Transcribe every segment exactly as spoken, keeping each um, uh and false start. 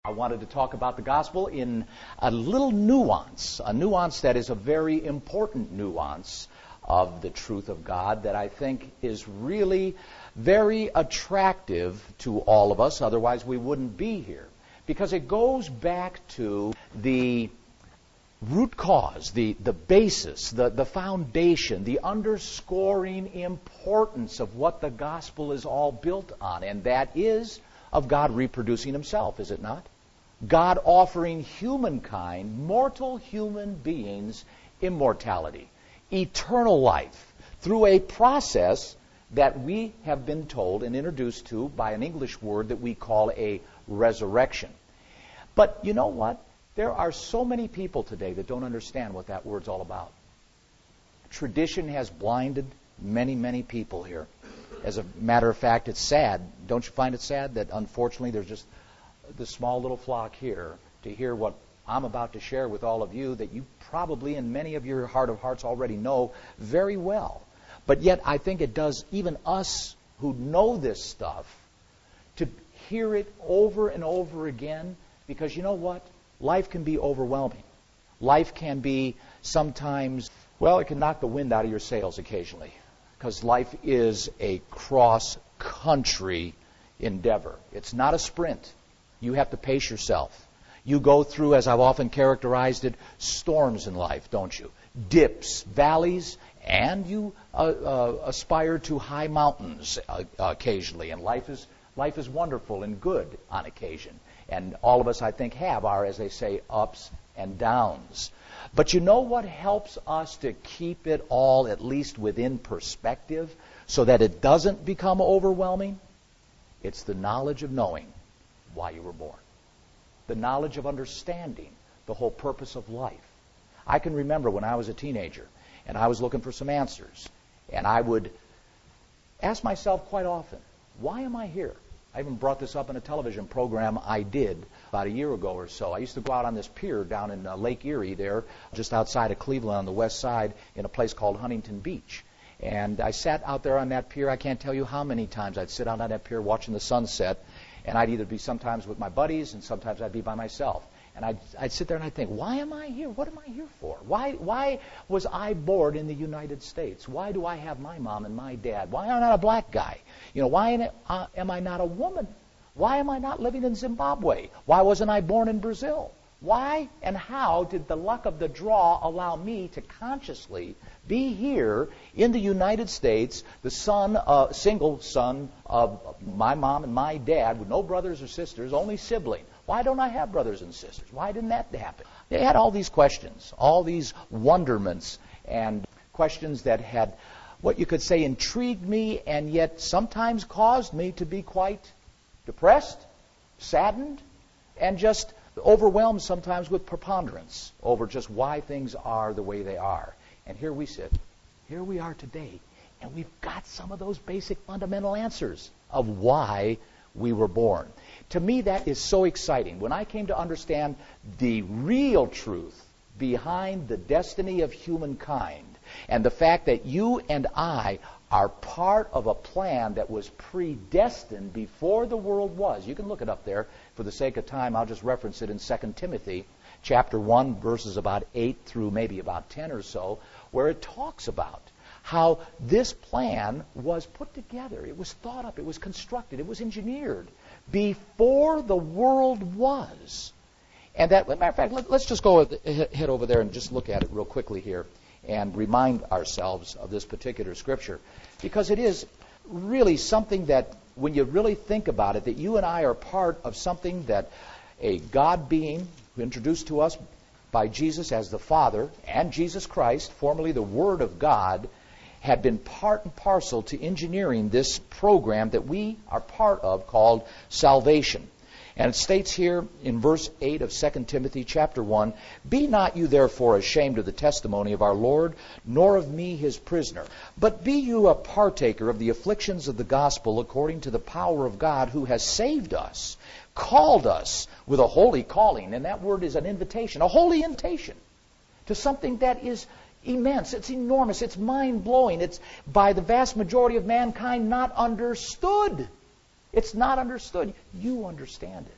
I wanted to talk about the gospel in a little nuance, a nuance that is a very important nuance of the truth of God that I think is really very attractive to all of us, otherwise we wouldn't be here. Because it goes back to the root cause, the, the basis, the, the foundation, the underscoring importance of what the gospel is all built on, and that is of God reproducing himself, is it not? God offering humankind, mortal human beings, immortality, eternal life, through a process that we have been told and introduced to by an English word that we call a resurrection. But you know what? There are so many people today that don't understand what that word's all about. Tradition has blinded many, many people here. As a matter of fact, it's sad. Don't you find it sad that unfortunately there's just this small little flock here to hear what I'm about to share with all of you that you probably in many of your heart of hearts already know very well. But yet I think it does even us who know this stuff to hear it over and over again, because you know what? Life can be overwhelming. Life can be sometimes, well, it can knock the wind out of your sails occasionally, because life is a cross-country endeavor. It's not a sprint. You have to pace yourself. You go through, as I've often characterized it, storms in life, don't you? Dips, valleys, and you uh, uh, aspire to high mountains uh, occasionally. And life is life is wonderful and good on occasion. And all of us, I think, have our, as they say, ups and downs. But you know what helps us to keep it all at least within perspective so that it doesn't become overwhelming? It's the knowledge of knowing why you were born. The knowledge of understanding the whole purpose of life. I can remember when I was a teenager and I was looking for some answers. And I would ask myself quite often, why am I here? I even brought this up in a television program I did about a year ago or so. I used to go out on this pier down in uh, Lake Erie there, just outside of Cleveland on the west side in a place called Huntington Beach. And I sat out there on that pier. I can't tell you how many times I'd sit out on that pier watching the sunset. And I'd either be sometimes with my buddies and sometimes I'd be by myself. And I'd, I'd sit there and I'd think, why am I here? What am I here for? Why, why was I born in the United States? Why do I have my mom and my dad? Why am I not a black guy? You know, why am I, uh, am I not a woman? Why am I not living in Zimbabwe? Why wasn't I born in Brazil? Why and how did the luck of the draw allow me to consciously be here in the United States, the son, uh, single son of my mom and my dad, with no brothers or sisters, only sibling? Why don't I have brothers and sisters? Why didn't that happen? They had all these questions, all these wonderments, and questions that had, what you could say, intrigued me, and yet sometimes caused me to be quite depressed, saddened, and just overwhelmed sometimes with preponderance over just why things are the way they are. And here we sit. Here we are today. And we've got some of those basic fundamental answers of why we were born. To me, that is so exciting. When I came to understand the real truth behind the destiny of humankind and the fact that you and I are part of a plan that was predestined before the world was. You can look it up there. For the sake of time, I'll just reference it in Second Timothy chapter one, verses about eight through maybe about ten or so, where it talks about how this plan was put together. It was thought up. It was constructed. It was engineered before the world was. And that, as a matter of fact, let, let's just go head over there and just look at it real quickly here and remind ourselves of this particular scripture, because it is really something that, when you really think about it, that you and I are part of something that a God being who introduced to us by Jesus as the Father and Jesus Christ, formerly the Word of God, had been part and parcel to engineering this program that we are part of called salvation. And it states here in verse eight of Second Timothy chapter one, "Be not you therefore ashamed of the testimony of our Lord, nor of me his prisoner, but be you a partaker of the afflictions of the gospel according to the power of God, who has saved us, called us with a holy calling." And that word is an invitation, a holy invitation to something that is immense, it's enormous, it's mind-blowing, it's by the vast majority of mankind not understood. It's not understood. You understand it.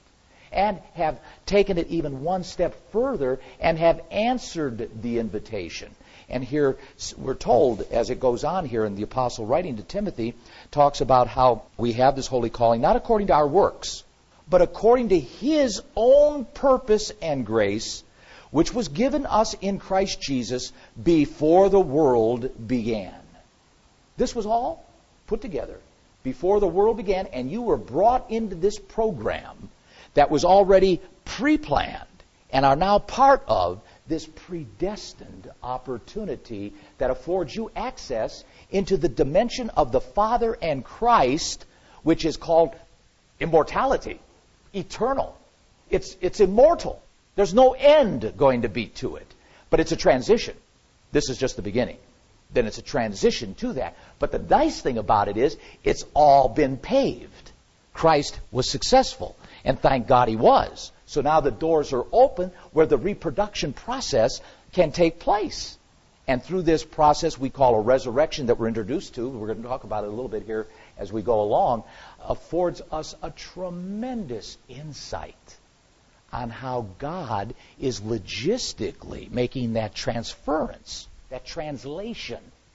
and have taken it even one step further and have answered the invitation. And here we're told, as it goes on here in the apostle writing to Timothy, talks about how we have this holy calling, not according to our works, but according to his own purpose and grace, which was given us in Christ Jesus before the world began. This was all put together before the world began, and you were brought into this program that was already pre-planned and are now part of this predestined opportunity that affords you access into the dimension of the Father and Christ, which is called immortality, eternal. It's, it's immortal. There's no end going to be to it. But it's a transition. This is just the beginning. Then it's a transition to that. But the nice thing about it is it's all been paved. Christ was successful, and thank God he was. So now the doors are open where the reproduction process can take place. And through this process we call a resurrection that we're introduced to, we're going to talk about it a little bit here as we go along, affords us a tremendous insight on how God is logistically making that transference, that translation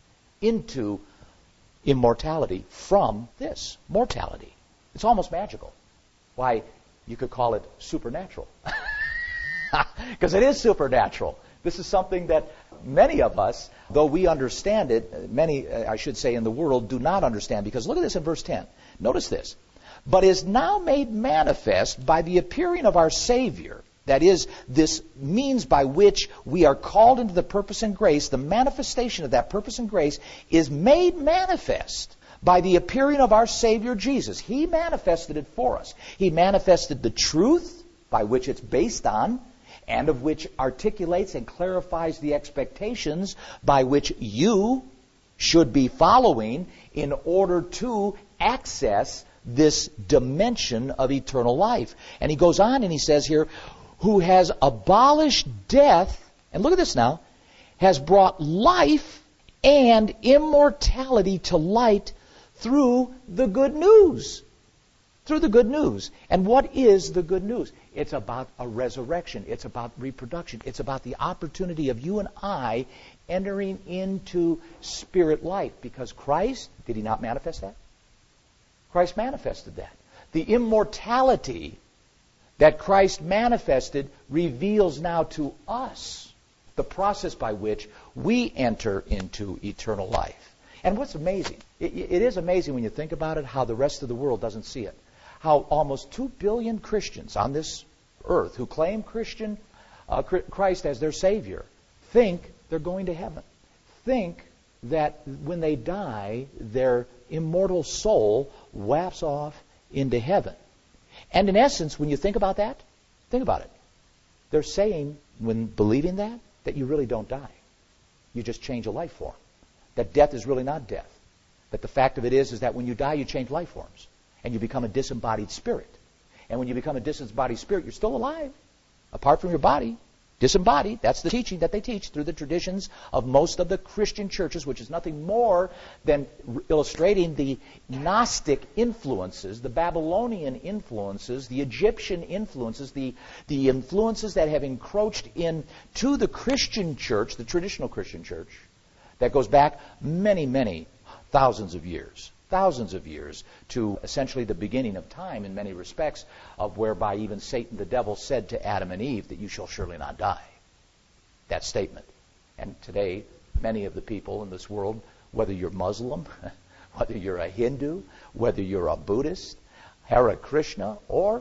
into immortality from this mortality. It's almost magical. Why, you could call it supernatural. Because it is supernatural. This is something that many of us, though we understand it, many, I should say, in the world do not understand. Because look at this in verse ten. Notice this. But is now made manifest by the appearing of our Savior. That is, this means by which we are called into the purpose and grace. The manifestation of that purpose and grace is made manifest by the appearing of our Savior Jesus. He manifested it for us. He manifested the truth by which it's based on, and of which articulates and clarifies the expectations by which you should be following in order to access this dimension of eternal life. And he goes on and he says here, who has abolished death, and look at this now, has brought life and immortality to light through the good news. Through the good news. And what is the good news? It's about a resurrection. It's about reproduction. It's about the opportunity of you and I entering into spirit life. Because Christ, did he not manifest that? Christ manifested that. The immortality that Christ manifested reveals now to us the process by which we enter into eternal life. And what's amazing, it, it is amazing when you think about it, how the rest of the world doesn't see it. How almost two billion Christians on this earth who claim Christian uh, Christ as their Savior think they're going to heaven. Think that when they die, their immortal soul wafts off into heaven. And in essence, when you think about that, think about it. They're saying, when believing that, that you really don't die. You just change a life form. That death is really not death. That the fact of it is, is that when you die, you change life forms. And you become a disembodied spirit. And when you become a disembodied spirit, you're still alive. Apart from your body. Disembodied. That's the teaching that they teach through the traditions of most of the Christian churches, which is nothing more than illustrating the Gnostic influences, the Babylonian influences, the Egyptian influences, the, the influences that have encroached into the Christian church, the traditional Christian church, that goes back many, many thousands of years. Thousands of years to essentially the beginning of time in many respects, of whereby even Satan the devil said to Adam and Eve that you shall surely not die. That statement. And today, many of the people in this world, whether you're Muslim, whether you're a Hindu, whether you're a Buddhist, Hare Krishna, or,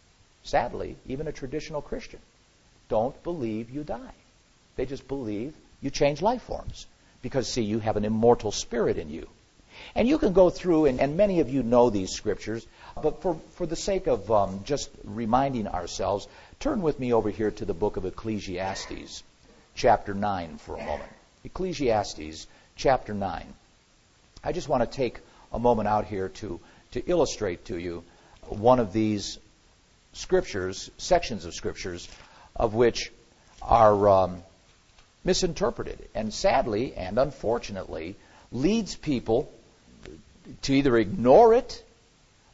sadly, even a traditional Christian, don't believe you die. They just believe you change life forms. Because, see, you have an immortal spirit in you. And you can go through, and, and many of you know these scriptures, but for, for the sake of um, just reminding ourselves, turn with me over here to the book of Ecclesiastes, chapter nine for a moment. Ecclesiastes, chapter nine. I just want to take a moment out here to, to illustrate to you one of these scriptures, sections of scriptures, of which are um, misinterpreted, and sadly and unfortunately leads people to either ignore it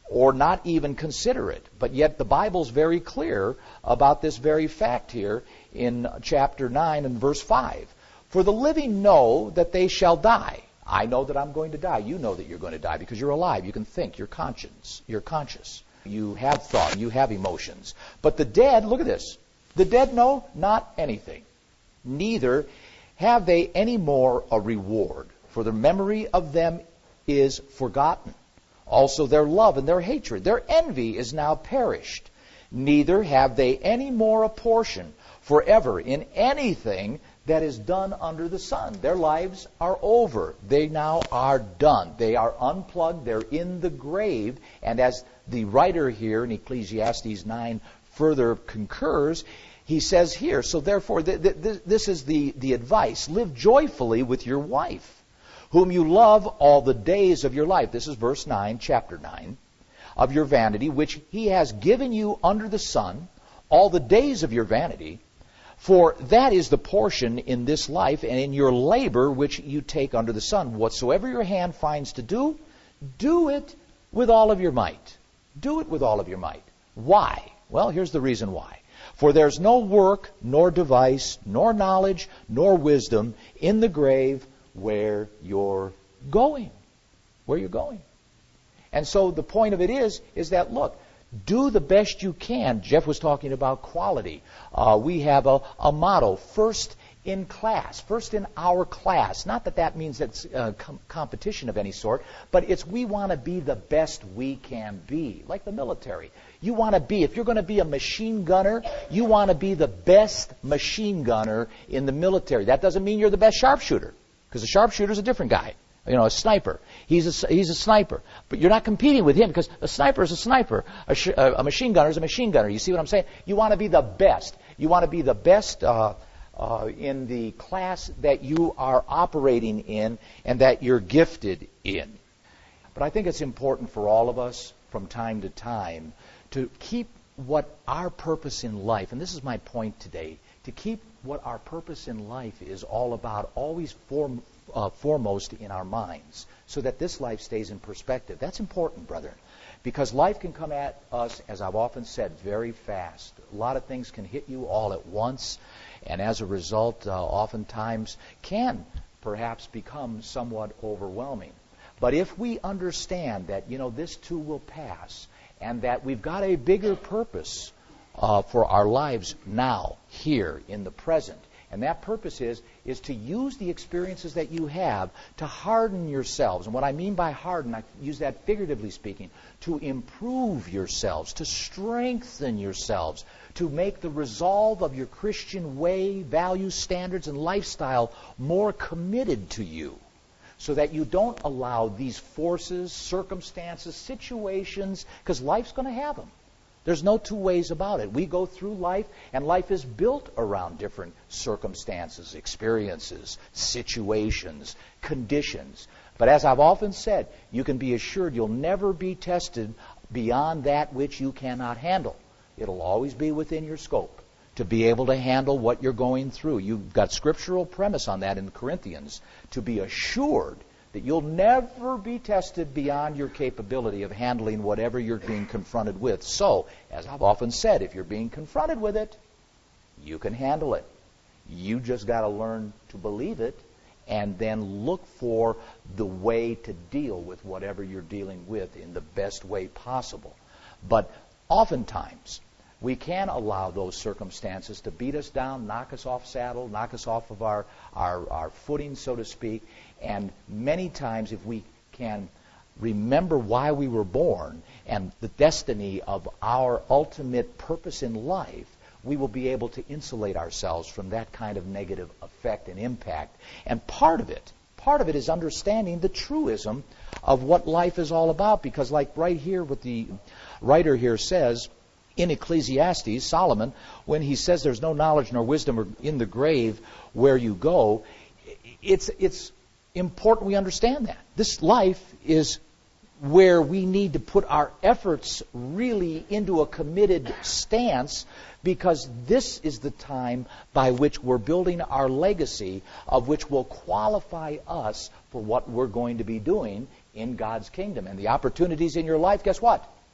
or not even consider it. But yet the Bible's very clear about this very fact here in chapter nine and verse five. For the living know that they shall die. I know that I'm going to die. You know that you're going to die because you're alive. You can think. You're conscious. You're conscious. You have thought. You have emotions. But the dead, look at this. The dead know not anything. Neither have they any more a reward. For the memory of them is forgotten. Also their love and their hatred, their envy is now perished. Neither have they any more a portion forever in anything that is done under the sun. Their lives are over. They now are done. They are unplugged. They're in the grave. And as the writer here in Ecclesiastes nine further concurs, he says here, so therefore, th- th- this is the, the advice. Live joyfully with your wife, whom you love all the days of your life. This is verse nine, chapter nine, of your vanity, which he has given you under the sun, all the days of your vanity. For that is the portion in this life and in your labor which you take under the sun. Whatsoever your hand finds to do, do it with all of your might. Do it with all of your might. Why? Well, here's the reason why. For there's no work, nor device, nor knowledge, nor wisdom in the grave where you're going. Where you're going. And so the point of it is, is that, look, do the best you can. Jeff was talking about quality. Uh, we have a, a motto, first in class, first in our class. Not that that means it's a com- competition of any sort, but it's we want to be the best we can be, like the military. You want to be, if you're going to be a machine gunner, you want to be the best machine gunner in the military. That doesn't mean you're the best sharpshooter, because a sharpshooter's a different guy. You know, a sniper. He's a, he's a sniper. But you're not competing with him because a sniper is a sniper. A, sh- a machine gunner is a machine gunner. You see what I'm saying? You want to be the best. You want to be the best uh, uh, in the class that you are operating in and that you're gifted in. But I think it's important for all of us from time to time to keep what our purpose in life, and this is my point today, to keep what our purpose in life is all about always form, uh, foremost in our minds, so that this life stays in perspective. That's important, brethren, because life can come at us, as I've often said, very fast. A lot of things can hit you all at once, and as a result, uh, oftentimes can perhaps become somewhat overwhelming. But if we understand that, you know, this too will pass, and that we've got a bigger purpose uh, for our lives now, here, in the present, and that purpose is, is to use the experiences that you have to harden yourselves. And what I mean by harden, I use that figuratively speaking, to improve yourselves, to strengthen yourselves, to make the resolve of your Christian way, values, standards, and lifestyle more committed to you, so that you don't allow these forces, circumstances, situations, because life's going to have them. There's no two ways about it. We go through life, and life is built around different circumstances, experiences, situations, conditions. But as I've often said, you can be assured you'll never be tested beyond that which you cannot handle. It'll always be within your scope to be able to handle what you're going through. You've got scriptural premise on that in Corinthians, to be assured that you'll never be tested beyond your capability of handling whatever you're being confronted with. So, as I've often said, if you're being confronted with it, you can handle it. You just got to learn to believe it and then look for the way to deal with whatever you're dealing with in the best way possible. But oftentimes, we can allow those circumstances to beat us down, knock us off saddle, knock us off of our, our, our footing, so to speak. And many times, if we can remember why we were born and the destiny of our ultimate purpose in life, we will be able to insulate ourselves from that kind of negative effect and impact. And part of it, part of it is understanding the truism of what life is all about. Because like right here, what the writer here says, in Ecclesiastes, Solomon, when he says there's no knowledge nor wisdom in the grave where you go, it's it's important we understand that. This life is where we need to put our efforts really into a committed stance, because this is the time by which we're building our legacy, of which will qualify us for what we're going to be doing in God's kingdom. And the opportunities in your life, guess what?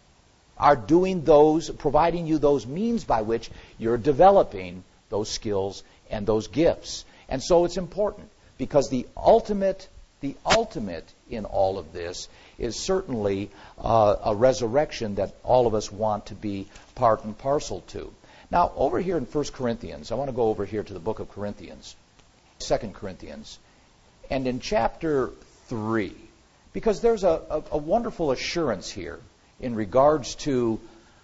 are doing those, providing you those means by which you're developing those skills and those gifts. And so it's important, because the ultimate, the ultimate in all of this is certainly uh, a resurrection that all of us want to be part and parcel to. Now, over here in First Corinthians, I want to go over here to the book of Corinthians, Second Corinthians, and in chapter three, because there's a, a, a wonderful assurance here in regards to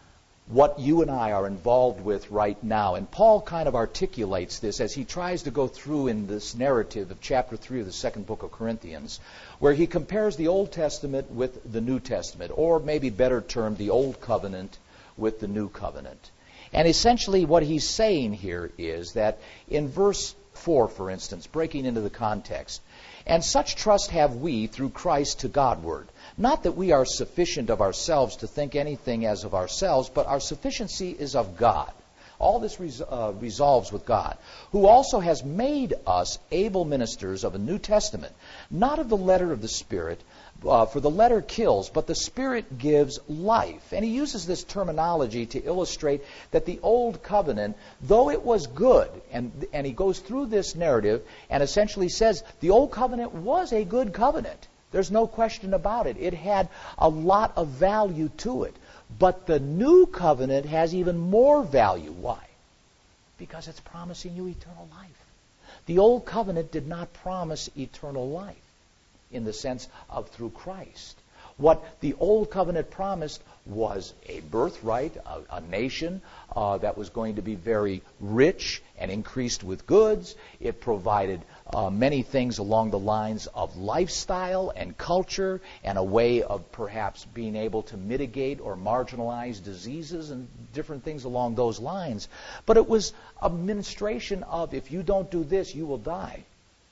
what you and I are involved with right now. And Paul kind of articulates this as he tries to go through in this narrative of chapter three of the second book of Corinthians, where he compares the Old Testament with the New Testament, or maybe better termed, the Old Covenant with the New Covenant. And essentially what he's saying here is that in verse four, for instance, breaking into the context, and such trust have we through Christ to Godward. Not that we are sufficient of ourselves to think anything as of ourselves, but our sufficiency is of God. All this res- uh, resolves with God, who also has made us able ministers of a New Testament, not of the letter of the Spirit, uh, for the letter kills, but the Spirit gives life. And he uses this terminology to illustrate that the Old Covenant, though it was good, and, and he goes through this narrative and essentially says the Old Covenant was a good covenant. There's no question about it. It had a lot of value to it. But the New Covenant has even more value. Why? Because it's promising you eternal life. The Old Covenant did not promise eternal life in the sense of through Christ. What the Old Covenant promised was a birthright, a, a nation uh, that was going to be very rich and increased with goods. It provided uh, many things along the lines of lifestyle and culture, and a way of perhaps being able to mitigate or marginalize diseases and different things along those lines. But it was a ministration of, if you don't do this, you will die.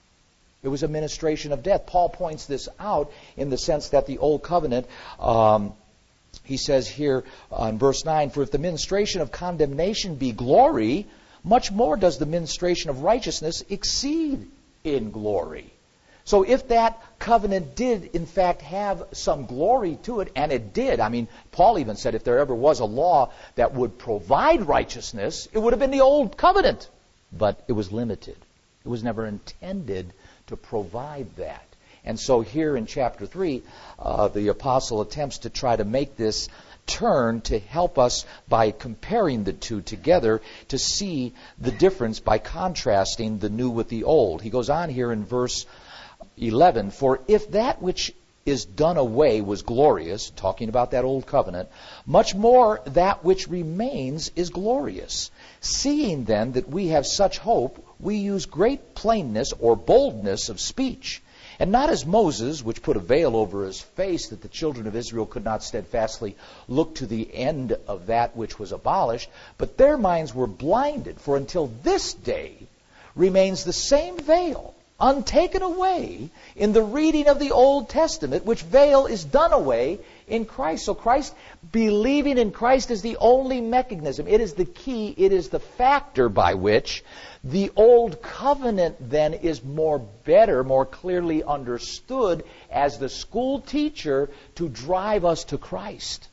It was a ministration of death. Paul points this out in the sense that the Old Covenant, um, he says here uh, in verse nine, for if the ministration of condemnation be glory, much more does the ministration of righteousness exceed in glory. So if that covenant did, in fact, have some glory to it, and it did, I mean, Paul even said if there ever was a law that would provide righteousness, it would have been the Old Covenant. But it was limited. It was never intended to provide that. And so here in chapter three, uh, the apostle attempts to try to make this turn to help us by comparing the two together to see the difference by contrasting the new with the old. He goes on here in verse eleven, for if that which is done away was glorious, talking about that old covenant, much more that which remains is glorious. Seeing then that we have such hope, we use great plainness or boldness of speech. And not as Moses, which put a veil over his face, that the children of Israel could not steadfastly look to the end of that which was abolished, but their minds were blinded. For until this day remains the same veil, untaken away in the reading of the Old Testament, which veil is done away in Christ. So Christ, believing in Christ is the only mechanism. It is the key. It is the factor by which the Old Covenant then is more better, more clearly understood as the school teacher to drive us to Christ.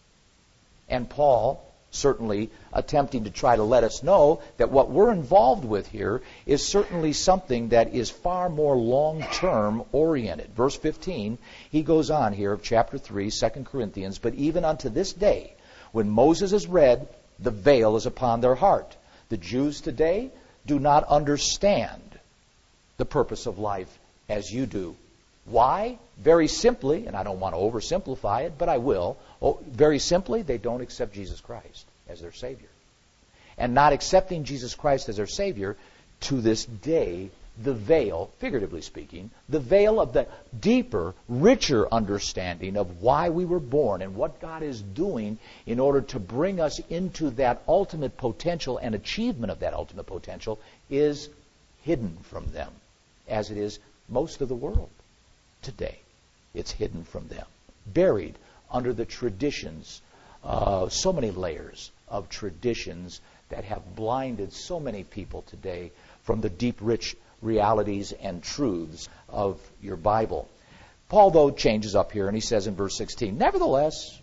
And Paul certainly attempting to try to let us know that what we're involved with here is certainly something that is far more long-term oriented. Verse fifteen, he goes on here of chapter three, Second Corinthians, but even unto this day, when Moses is read, the veil is upon their heart. The Jews today do not understand the purpose of life as you do. Why? Very simply, and I don't want to oversimplify it, but I will. Oh, very simply, they don't accept Jesus Christ as their Savior. And not accepting Jesus Christ as their Savior, to this day, the veil, figuratively speaking, the veil of the deeper, richer understanding of why we were born and what God is doing in order to bring us into that ultimate potential and achievement of that ultimate potential is hidden from them, as it is most of the world today. It's hidden from them, buried under the traditions, uh, so many layers of traditions that have blinded so many people today from the deep, rich realities and truths of your Bible. Paul, though, changes up here, and he says in verse sixteen, nevertheless,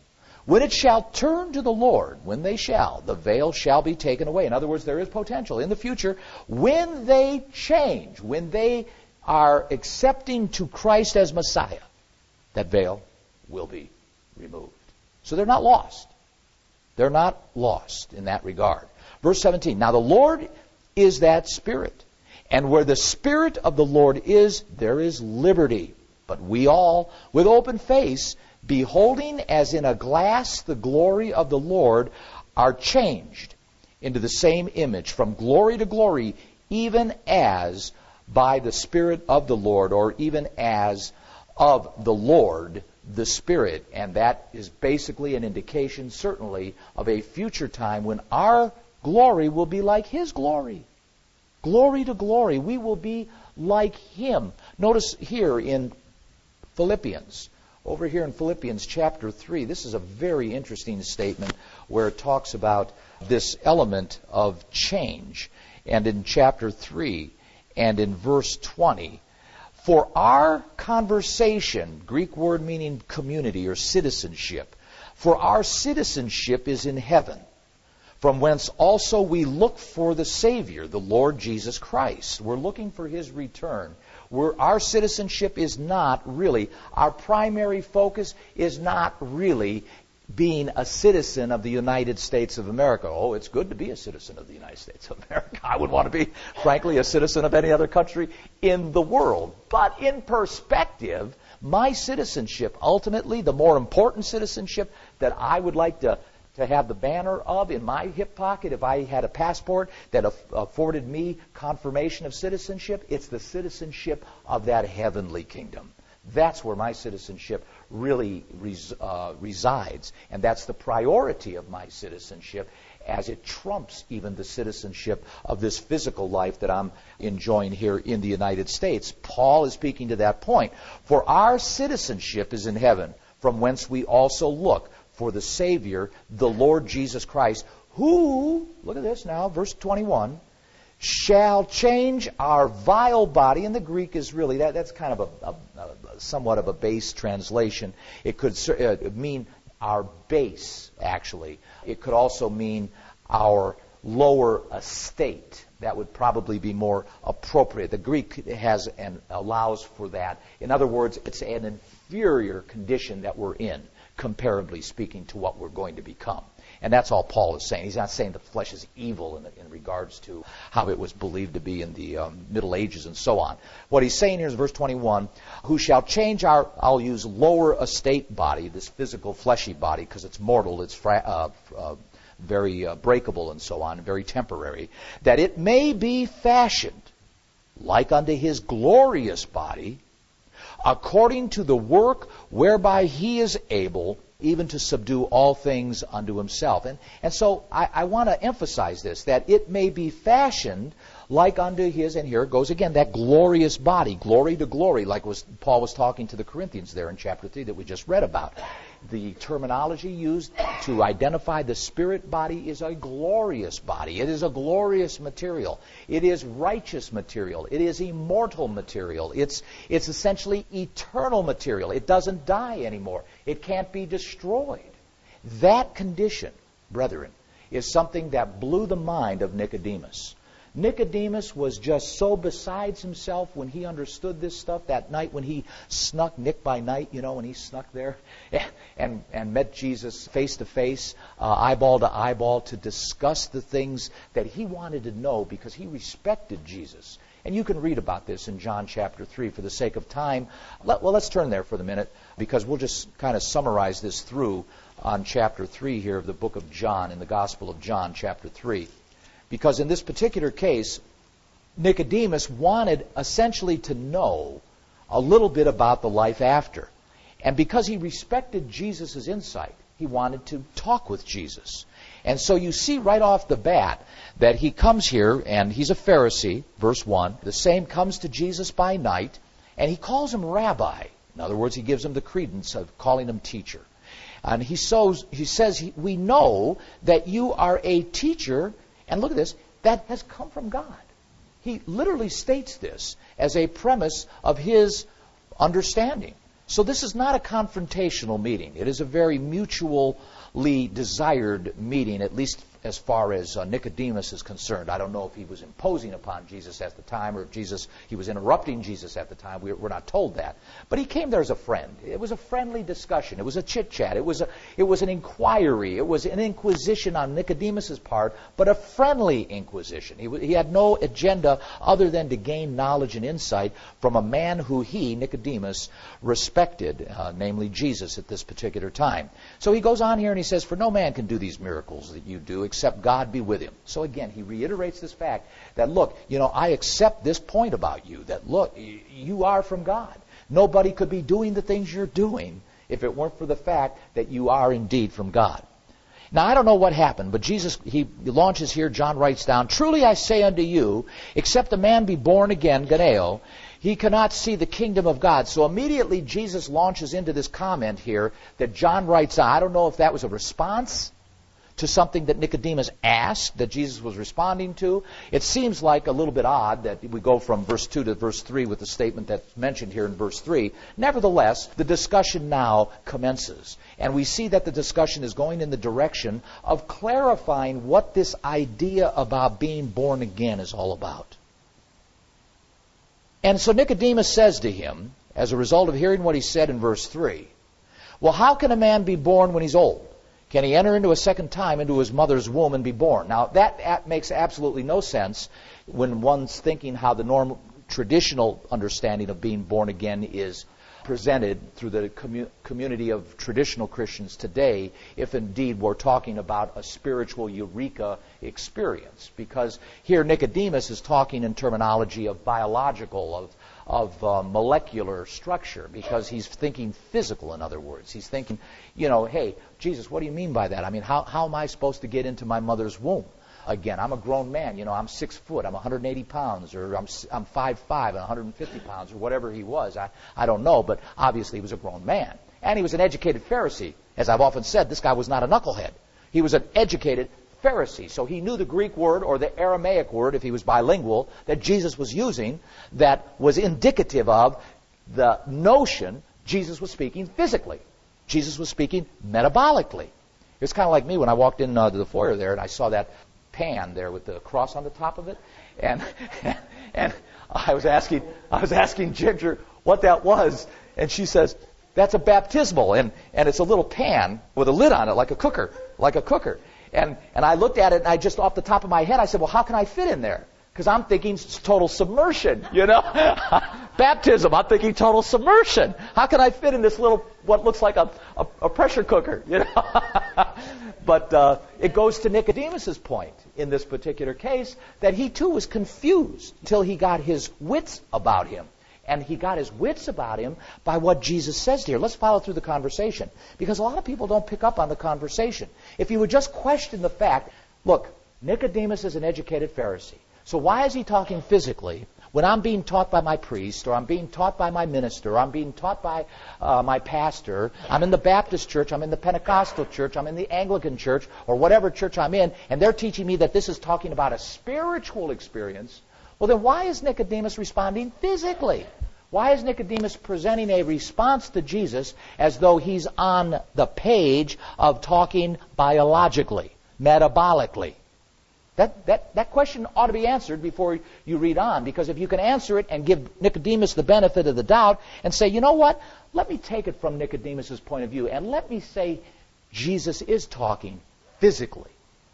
When it shall turn to the Lord, when they shall, the veil shall be taken away. In other words, there is potential in the future. When they change, when they are accepting to Christ as Messiah, that veil will be removed. So they're not lost. They're not lost in that regard. Verse seventeen, now the Lord is that Spirit, and where the Spirit of the Lord is, there is liberty. But we all, with open face, beholding as in a glass the glory of the Lord, are changed into the same image from glory to glory, even as by the Spirit of the Lord, or even as of the Lord the Spirit. And that is basically an indication, certainly, of a future time when our glory will be like His glory. Glory to glory. We will be like Him. Notice here in Philippians, over here in Philippians chapter three, this is a very interesting statement where it talks about this element of change. And in chapter three and in verse twenty, for our conversation, Greek word meaning community or citizenship, for our citizenship is in heaven, from whence also we look for the Savior, the Lord Jesus Christ. We're looking for His return. We're, our citizenship is not really, our primary focus is not really being a citizen of the United States of America. Oh, it's good to be a citizen of the United States of America. I would want to be, frankly, a citizen of any other country in the world. But in perspective, my citizenship, ultimately, the more important citizenship that I would like to to have the banner of in my hip pocket, if I had a passport that afforded me confirmation of citizenship, it's the citizenship of that heavenly kingdom. That's where my citizenship really res- uh, resides. And that's the priority of my citizenship, as it trumps even the citizenship of this physical life that I'm enjoying here in the United States. Paul is speaking to that point. For our citizenship is in heaven, from whence we also look for the Savior, the Lord Jesus Christ, who, look at this now, verse twenty-one, shall change our vile body. And the Greek is really, that, that's kind of a, a, a somewhat of a base translation. It could uh, mean our base, actually. It could also mean our lower estate. That would probably be more appropriate. The Greek has and allows for that. In other words, it's an inferior condition that we're in, comparably speaking, to what we're going to become. And that's all Paul is saying. He's not saying the flesh is evil in, in regards to how it was believed to be in the um, Middle Ages and so on. What he's saying here is verse twenty-one, who shall change our, I'll use lower estate body, this physical fleshy body, because it's mortal, it's fra- uh, uh, very uh, breakable and so on, very temporary, that it may be fashioned like unto His glorious body, according to the work whereby He is able even to subdue all things unto Himself. And, and so I, I want to emphasize this, that it may be fashioned like unto His, and here it goes again, that glorious body, glory to glory, like was Paul was talking to the Corinthians there in chapter three that we just read about. The terminology used to identify the spirit body is a glorious body. It is a glorious material. It is righteous material. It is immortal material. It's, it's essentially eternal material. It doesn't die anymore. It can't be destroyed. That condition, brethren, is something that blew the mind of Nicodemus. Nicodemus was just so besides himself when he understood this stuff that night when he snuck, Nick by night, you know, when he snuck there and, and met Jesus face to face, uh, eyeball to eyeball, to discuss the things that he wanted to know because he respected Jesus. And you can read about this in John chapter three. For the sake of time, let, well, let's turn there for the minute because we'll just kind of summarize this through on chapter three here of the book of John, in the Gospel of John, chapter three. Because in this particular case, Nicodemus wanted essentially to know a little bit about the life after. And because he respected Jesus' insight, he wanted to talk with Jesus. And so you see right off the bat that he comes here, and he's a Pharisee, verse one. The same comes to Jesus by night, and he calls him rabbi. In other words, he gives him the credence of calling him teacher. And he, sows, he says, we know that you are a teacher, and look at this, that has come from God. He literally states this as a premise of his understanding. So this is not a confrontational meeting. It is a very mutually desired meeting, at least as far as uh, Nicodemus is concerned. I don't know if he was imposing upon Jesus at the time or if Jesus he was interrupting Jesus at the time. We're, we're not told that. But he came there as a friend. It was a friendly discussion. It was a chit-chat. It was a, it was an inquiry. It was an inquisition on Nicodemus's part, but a friendly inquisition. He, w- he had no agenda other than to gain knowledge and insight from a man who he, Nicodemus, respected, uh, namely Jesus at this particular time. So he goes on here and he says, "For no man can do these miracles that you do except God be with him." So again, he reiterates this fact that, look, you know, I accept this point about you, that, look, you are from God. Nobody could be doing the things you're doing if it weren't for the fact that you are indeed from God. Now, I don't know what happened, but Jesus, he launches here, John writes down, "Truly I say unto you, except a man be born again," ganeo, "he cannot see the kingdom of God." So immediately Jesus launches into this comment here that John writes down. I don't know if that was a response to something that Nicodemus asked that Jesus was responding to. It seems like a little bit odd that we go from verse two to verse three with the statement that's mentioned here in verse three. Nevertheless, the discussion now commences. And we see that the discussion is going in the direction of clarifying what this idea about being born again is all about. And so Nicodemus says to him, as a result of hearing what he said in verse three, "Well, how can a man be born when he's old? Can he enter into a second time into his mother's womb and be born?" Now, that makes absolutely no sense when one's thinking how the normal, traditional understanding of being born again is presented through the commu- community of traditional Christians today, if indeed we're talking about a spiritual eureka experience. Because here Nicodemus is talking in terminology of biological, of of uh, molecular structure, because he's thinking physical, in other words. He's thinking, you know, hey, Jesus, what do you mean by that? I mean, how, how am I supposed to get into my mother's womb? Again, I'm a grown man. You know, I'm six foot. I'm one hundred eighty pounds, or I'm I'm five five and one hundred fifty pounds, or whatever he was. I, I don't know, but obviously he was a grown man. And he was an educated Pharisee. As I've often said, this guy was not a knucklehead. He was an educated Pharisee. So he knew the Greek word or the Aramaic word, if he was bilingual, that Jesus was using that was indicative of the notion Jesus was speaking physically. Jesus was speaking metabolically. It's kind of like me when I walked into uh, the foyer there and I saw that pan there with the cross on the top of it, and and I was asking I was asking Ginger what that was, and she says, "That's a baptismal, and and it's a little pan with a lid on it, like a cooker, like a cooker." And and I looked at it, and I just off the top of my head, I said, "Well, how can I fit in there?" Because I'm thinking total submersion, you know, baptism. I'm thinking total submersion. How can I fit in this little what looks like a a, a pressure cooker, you know? But uh, it goes to Nicodemus's point in this particular case that he too was confused until he got his wits about him. And he got his wits about him by what Jesus says here. Let's follow through the conversation, because a lot of people don't pick up on the conversation. If you would just question the fact, look, Nicodemus is an educated Pharisee. So why is he talking physically when I'm being taught by my priest, or I'm being taught by my minister, or I'm being taught by uh, my pastor, I'm in the Baptist church, I'm in the Pentecostal church, I'm in the Anglican church, or whatever church I'm in, and they're teaching me that this is talking about a spiritual experience? Well, then why is Nicodemus responding physically? Why is Nicodemus presenting a response to Jesus as though he's on the page of talking biologically, metabolically? That, that, that question ought to be answered before you read on, because if you can answer it and give Nicodemus the benefit of the doubt and say, you know what, let me take it from Nicodemus's point of view and let me say Jesus is talking physically,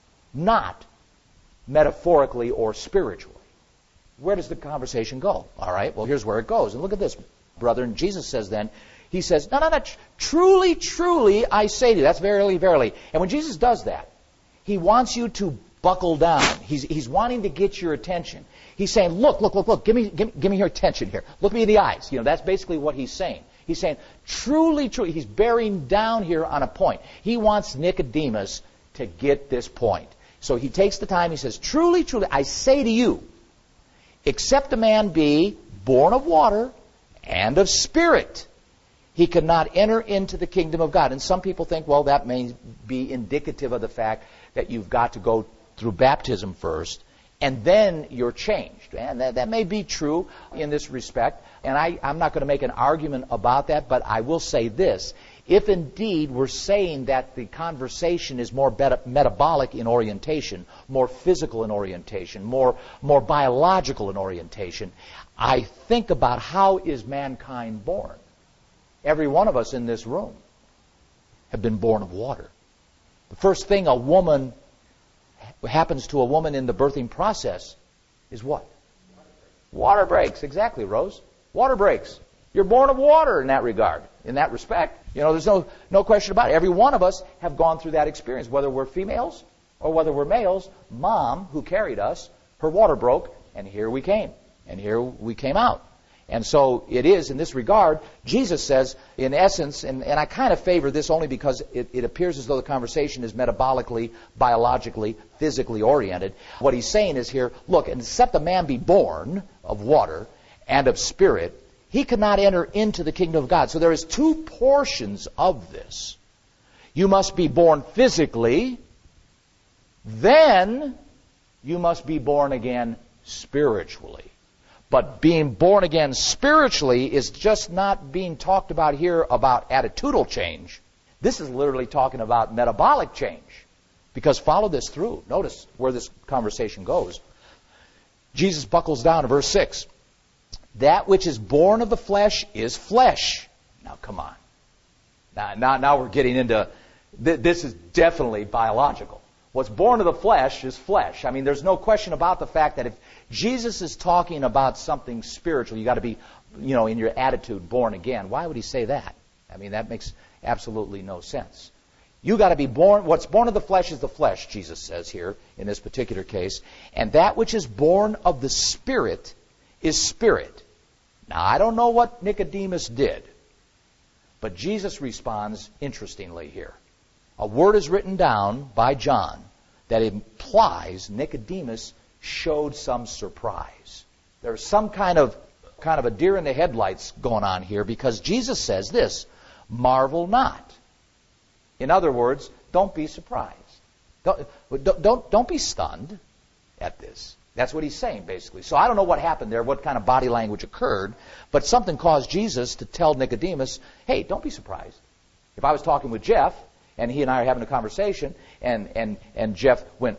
not metaphorically or spiritually. Where does the conversation go? All right, well, here's where it goes. And look at this, brother. And Jesus says then, he says, no, no, no, truly, truly, I say to you. That's verily, verily. And when Jesus does that, he wants you to buckle down. He's, he's wanting to get your attention. He's saying, look, look, look, look, give me, give me, give me your attention here. Look me in the eyes. You know, that's basically what he's saying. He's saying, truly, truly, he's bearing down here on a point. He wants Nicodemus to get this point. So he takes the time, he says, truly, truly, I say to you, except a man be born of water and of spirit, he cannot enter into the kingdom of God. And some people think, well, that may be indicative of the fact that you've got to go through baptism first and then you're changed. And that, that may be true in this respect, and I, I'm not going to make an argument about that, but I will say this. If indeed we're saying that the conversation is more beta- metabolic in orientation, more physical in orientation, more, more biological in orientation, I think about how is mankind born. Every one of us in this room have been born of water. The first thing a woman happens to a woman in the birthing process is what? Water breaks. Exactly, Rose. Water breaks. You're born of water in that regard, in that respect. You know, there's no no question about it. Every one of us have gone through that experience, whether we're females or whether we're males. Mom, who carried us, her water broke, and here we came. And here we came out. And so it is in this regard. Jesus says, in essence, and, and I kind of favor this only because it, it appears as though the conversation is metabolically, biologically, physically oriented. What he's saying is here, look, except a man be born of water and of spirit, he cannot enter into the kingdom of God. So there is two portions of this. You must be born physically, then you must be born again spiritually. But being born again spiritually is just not being talked about here about attitudinal change. This is literally talking about metabolic change. Because follow this through. Notice where this conversation goes. Jesus buckles down to verse six. That which is born of the flesh is flesh. Now, come on. Now, now, now we're getting into, th- this is definitely biological. What's born of the flesh is flesh. I mean, there's no question about the fact that if Jesus is talking about something spiritual, you got to be, you know, in your attitude born again. Why would he say that? I mean, that makes absolutely no sense. You got to be born, what's born of the flesh is the flesh, Jesus says here in this particular case. And that which is born of the Spirit is spirit. Now, I don't know what Nicodemus did, but Jesus responds interestingly here. A word is written down by John that implies Nicodemus showed some surprise. There's some kind of kind of a deer in the headlights going on here because Jesus says this, marvel not. In other words, don't be surprised. Don't, don't, don't be stunned at this. That's what he's saying, basically. So I don't know what happened there, what kind of body language occurred, but something caused Jesus to tell Nicodemus, hey, don't be surprised. If I was talking with Jeff, and he and I are having a conversation, and, and, and Jeff went,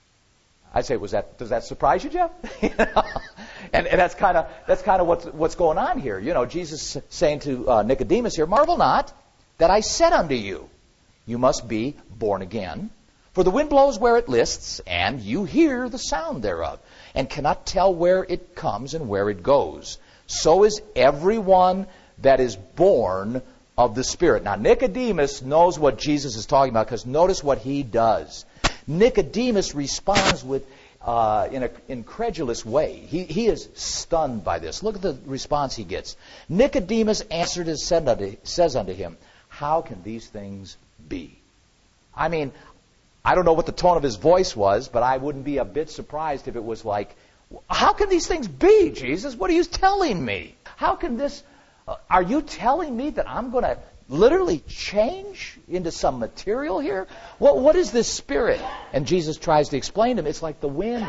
I'd say, was that, does that surprise you, Jeff? You know? and, and that's kind of that's kind of what's, what's going on here. You know, Jesus saying to uh, Nicodemus here, marvel not that I said unto you, you must be born again. For the wind blows where it lists, and you hear the sound thereof, and cannot tell where it comes and where it goes. So is everyone that is born of the Spirit. Now, Nicodemus knows what Jesus is talking about, because notice what he does. Nicodemus responds with uh, in an incredulous way. He, he is stunned by this. Look at the response he gets. Nicodemus answered and said unto, says unto him, how can these things be? I mean, I don't know what the tone of his voice was, but I wouldn't be a bit surprised if it was like, how can these things be, Jesus? What are you telling me? How can this, uh, are you telling me that I'm going to literally change into some material here? What, what is this Spirit? And Jesus tries to explain to him, it's like the wind.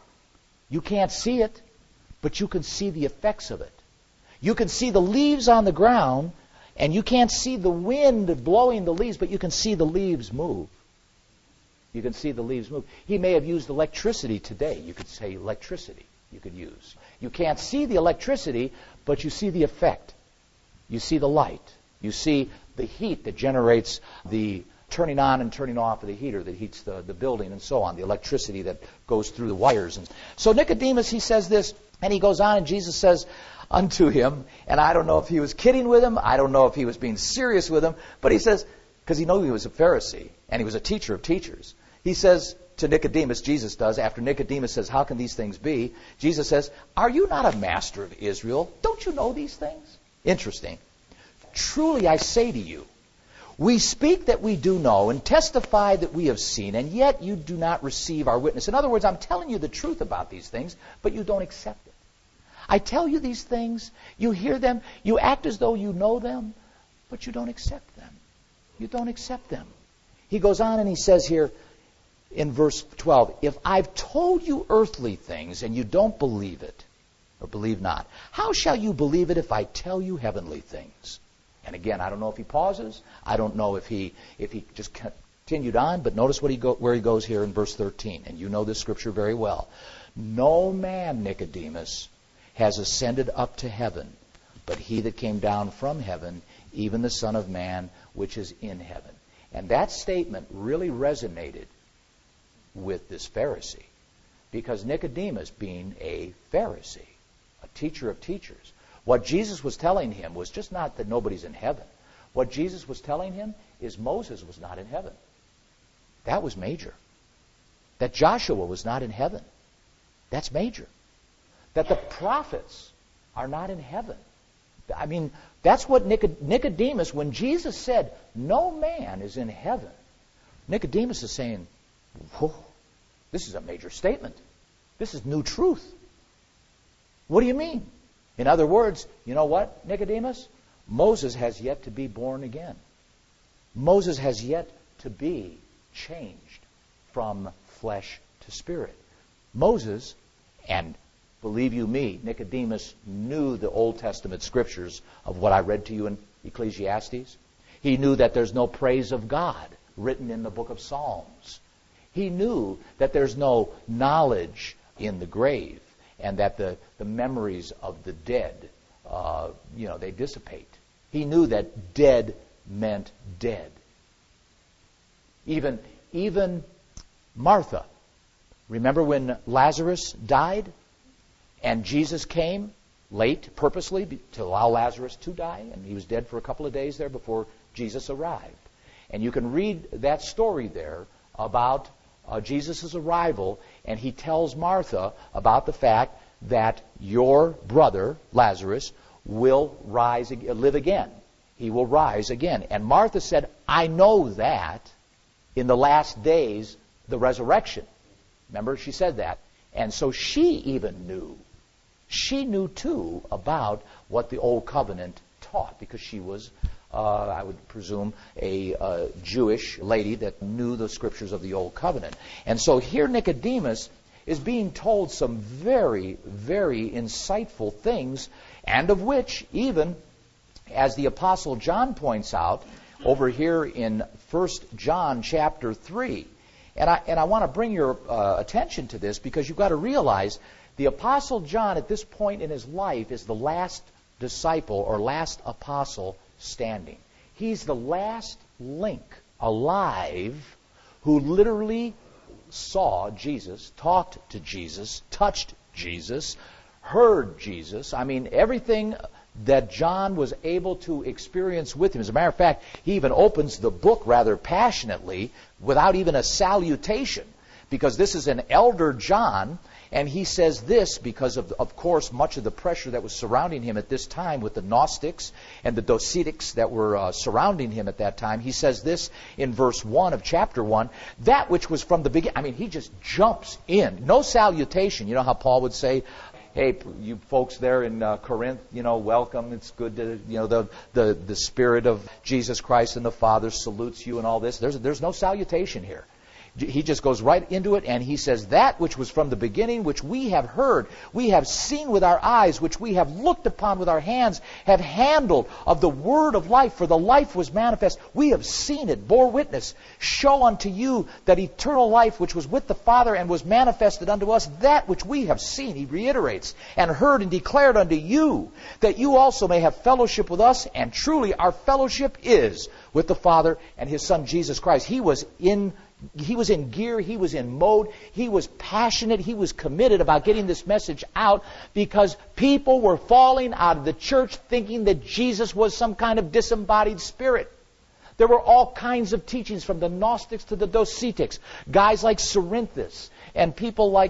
You can't see it, but you can see the effects of it. You can see the leaves on the ground, and you can't see the wind blowing the leaves, but you can see the leaves move. You can see the leaves move. He may have used electricity today. You could say electricity you could use. You can't see the electricity, but you see the effect. You see the light. You see the heat that generates the turning on and turning off of the heater that heats the, the building and so on, the electricity that goes through the wires. And so Nicodemus, he says this, and he goes on, and Jesus says unto him, and I don't know if he was kidding with him, I don't know if he was being serious with him, but he says, because he knew he was a Pharisee, and he was a teacher of teachers, he says to Nicodemus, Jesus does, after Nicodemus says, how can these things be? Jesus says, are you not a master of Israel? Don't you know these things? Interesting. Truly I say to you, we speak that we do know and testify that we have seen, and yet you do not receive our witness. In other words, I'm telling you the truth about these things, but you don't accept it. I tell you these things, you hear them, you act as though you know them, but you don't accept them. You don't accept them. He goes on and he says here, in verse twelve, if I've told you earthly things and you don't believe it, or believe not, how shall you believe it if I tell you heavenly things? And again, I don't know if he pauses. I don't know if he if he just continued on, but notice what he go, where he goes here in verse thirteen. And you know this scripture very well. No man, Nicodemus, has ascended up to heaven, but he that came down from heaven, even the Son of Man, which is in heaven. And that statement really resonated with this Pharisee, because Nicodemus, being a Pharisee, a teacher of teachers, what Jesus was telling him was just not that nobody's in heaven. What Jesus was telling him is Moses was not in heaven. That was major. That Joshua was not in heaven. That's major. That the prophets are not in heaven. I mean, that's what Nicodemus, when Jesus said, no man is in heaven, Nicodemus is saying, whoa, this is a major statement. This is new truth. What do you mean? In other words, you know what, Nicodemus? Moses has yet to be born again. Moses has yet to be changed from flesh to spirit. Moses, and believe you me, Nicodemus knew the Old Testament scriptures of what I read to you in Ecclesiastes. He knew that there's no praise of God written in the book of Psalms. He knew that there's no knowledge in the grave, and that the, the memories of the dead, uh, you know, they dissipate. He knew that dead meant dead. Even, even Martha, remember when Lazarus died? And Jesus came late, purposely, to allow Lazarus to die, and he was dead for a couple of days there before Jesus arrived. And you can read that story there about uh, Jesus' arrival, and he tells Martha about the fact that your brother, Lazarus, will rise, live again. He will rise again. And Martha said, I know that in the last days, the resurrection. Remember, she said that. And so she even knew. She knew, too, about what the Old Covenant taught, because she was, uh, I would presume, a uh, Jewish lady that knew the scriptures of the Old Covenant. And so here Nicodemus is being told some very, very insightful things, and of which even, as the Apostle John points out, over here in First John chapter three, and I, and I want to bring your uh, attention to this, because you've got to realize the Apostle John at this point in his life is the last disciple or last apostle standing. He's the last link alive who literally saw Jesus, talked to Jesus, touched Jesus, heard Jesus. I mean, everything that John was able to experience with him. As a matter of fact, he even opens the book rather passionately without even a salutation, because this is an elder John, and he says this because of, of course, much of the pressure that was surrounding him at this time with the Gnostics and the Docetics that were uh, surrounding him at that time. He says this in verse one of chapter one, that which was from the beginning. I mean, he just jumps in. No salutation. You know how Paul would say, hey, you folks there in uh, Corinth, you know, welcome. It's good to, you know, the, the, the Spirit of Jesus Christ and the Father salutes you and all this. There's, there's no salutation here. He just goes right into it, and he says, that which was from the beginning, which we have heard, we have seen with our eyes, which we have looked upon with our hands, have handled of the word of life, for the life was manifest. We have seen it, bore witness, show unto you that eternal life which was with the Father and was manifested unto us, that which we have seen, he reiterates, and heard and declared unto you, that you also may have fellowship with us, and truly our fellowship is with the Father and His Son Jesus Christ. He was in He was in gear, he was in mode, he was passionate, he was committed about getting this message out, because people were falling out of the church thinking that Jesus was some kind of disembodied spirit. There were all kinds of teachings from the Gnostics to the Docetics. Guys like Cerinthus and people like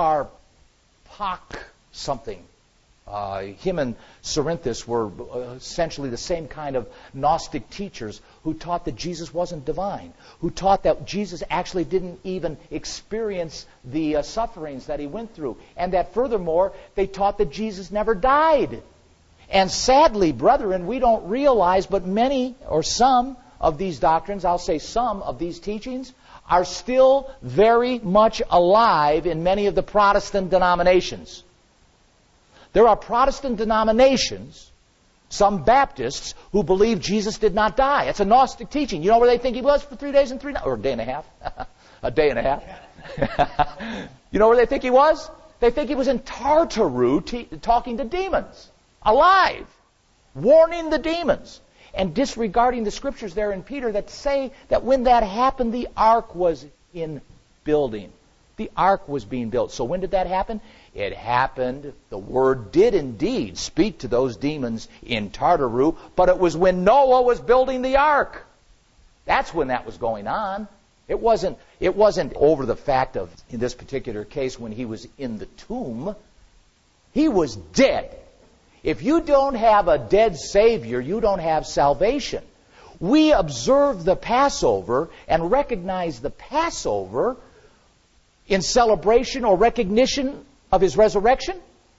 Karpak something. Uh, him and Cerinthus were uh, essentially the same kind of Gnostic teachers who taught that Jesus wasn't divine, who taught that Jesus actually didn't even experience the uh, sufferings that he went through, and that furthermore, they taught that Jesus never died. And sadly, brethren, we don't realize, but many or some of these doctrines, I'll say some of these teachings, are still very much alive in many of the Protestant denominations. There are Protestant denominations, some Baptists, who believe Jesus did not die. It's a Gnostic teaching. You know where they think he was for three days and three nights? Or a day and a half. a day and a half. You know where they think he was? They think he was in Tartaru te- talking to demons. Alive. Warning the demons. And disregarding the scriptures there in Peter that say that when that happened, the ark was in building. The ark was being built. So when did that happen? It happened, the word did indeed speak to those demons in Tartaru, but it was when Noah was building the ark. That's when that was going on. It wasn't, it wasn't over the fact of, in this particular case, when he was in the tomb. He was dead. If you don't have a dead Savior, you don't have salvation. We observe the Passover and recognize the Passover in celebration or recognition of his resurrection?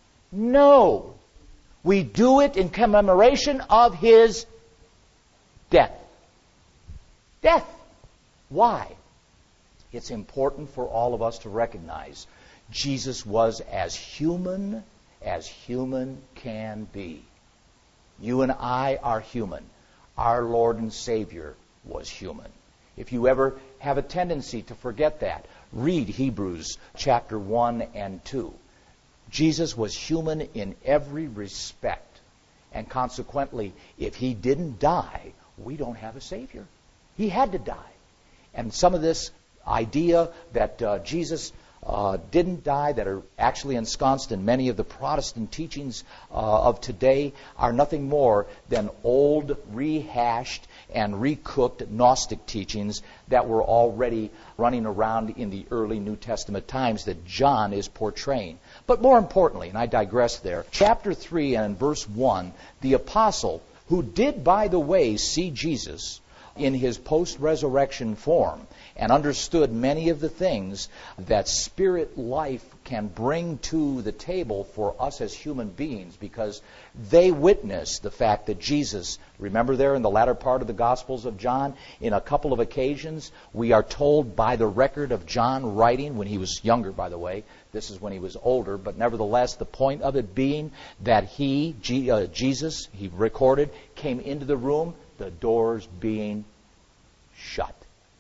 No. We do it in commemoration of his death. Death. Why? It's important for all of us to recognize Jesus was as human as human can be. You and I are human. Our Lord and Savior was human. If you ever have a tendency to forget that, read Hebrews chapter one and two. Jesus was human in every respect. And consequently, if he didn't die, we don't have a Savior. He had to die. And some of this idea that uh, Jesus uh, didn't die, that are actually ensconced in many of the Protestant teachings uh, of today, are nothing more than old, rehashed, and recooked Gnostic teachings that were already running around in the early New Testament times that John is portraying. But more importantly, and I digress there, chapter three and verse one, the apostle, who did, by the way, see Jesus in his post-resurrection form and understood many of the things that spirit life can bring to the table for us as human beings, because they witnessed the fact that Jesus, remember there in the latter part of the Gospels of John, in a couple of occasions, we are told by the record of John writing, when he was younger, by the way, this is when he was older, but nevertheless, the point of it being that he, G, uh, Jesus, he recorded, came into the room, the doors being shut.